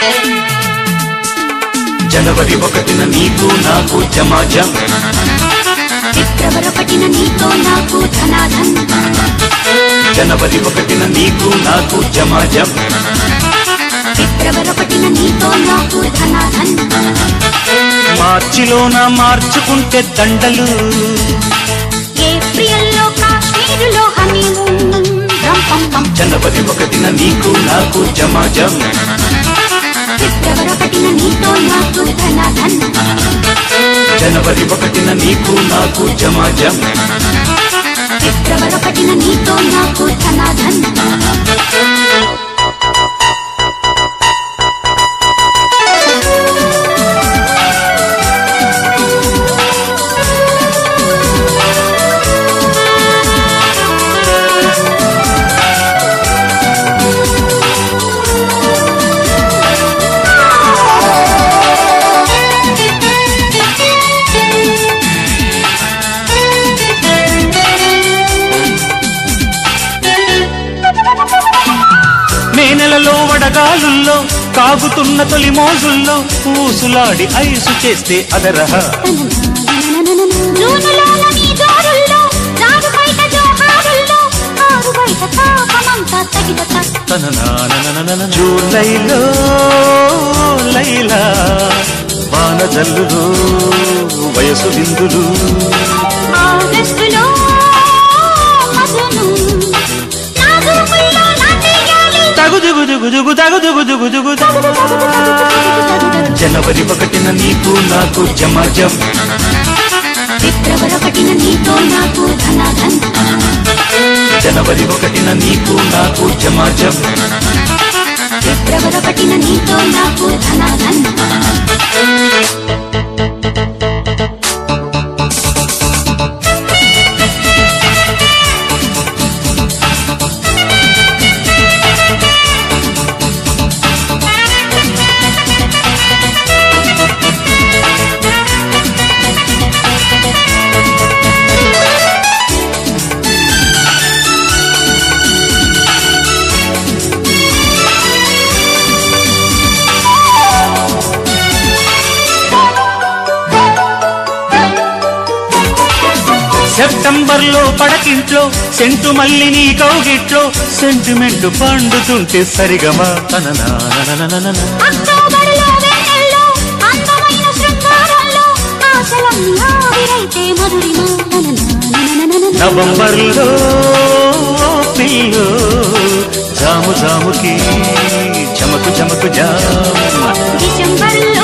జనవరి 1న నీకు నాకు జమాజం, ఫిబ్రవరి 1న నీతో నాకు ధనాధన్. జనవరి 1న నీకు నాకు జమాజం, ఫిబ్రవరి 1న నీతో నాకు ధనాధన్. మార్చిలోన మార్చుకుంటే దండలు, ఏప్రిల్లో కాశ్మీరులో హనీమూన్. జనవరి 1న నీకు నాకు జమాజం, ఫిబ్రవరి 1న నీతో నాకు ధనాధన్. జనవరి 1న నీకు నాకు జమాజం, ఫిబ్రవరి 1న నీతో నాకు ధనాధన్. నెలలో వడగాలుల్లో కాగుతున్న తొలి మోజుల్లో ఊసులాడి ఐసు చేస్తే అదరహ. జూలైలో లైలా వాన జల్లులు వయసు విందులు, జనవరి 1న నీకు నాకు జమాజం, ఫిబ్రవరి 1న నీతో నాకు ధనాధన్. జనవరి 1న నీకు నాకు జమాజం, ఫిబ్రవరి 1న నీతో నాకు ధనాధన్. సెప్టెంబర్లో పడకింట్లో సెంటు మల్లి నీ కౌగిట్లో సెంటిమెంట్ పండుతుంటే సరిగమా. నవంబర్లో పిల్లో జాము జాముకి చమకు చమకు జామ. డిసెంబర్లో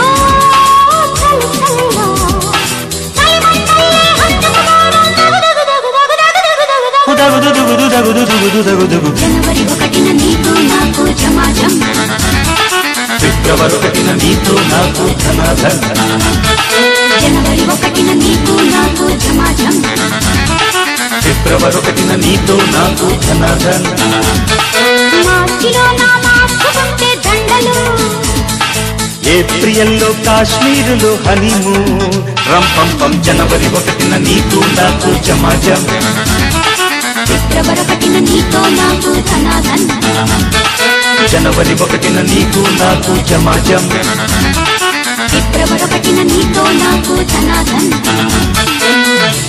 జనవరి 1న నీతో నాకు జమాజం, ఫిబ్రవరి 1న నీతో నాకు ధనాధన్. జనవరి 1న నీతో నాకు జమాజం, ఫిబ్రవరి 1న నీతో నాకు ధనాధన్. మార్చిలో నా మార్చుకుంటే దండలు, ఏప్రిల్లో కాశ్మీరులో హనీమూన్ రంపంపం. జనవరి 1న నీకు నాకు జమాజం, ఫిబ్రవరి 1న నీతో నాకు ధనాధన్. జనవరి 1న నీకు నాకు జమాజం, ఫిబ్రవరి 1న నీతో నాకు ధనాధన్.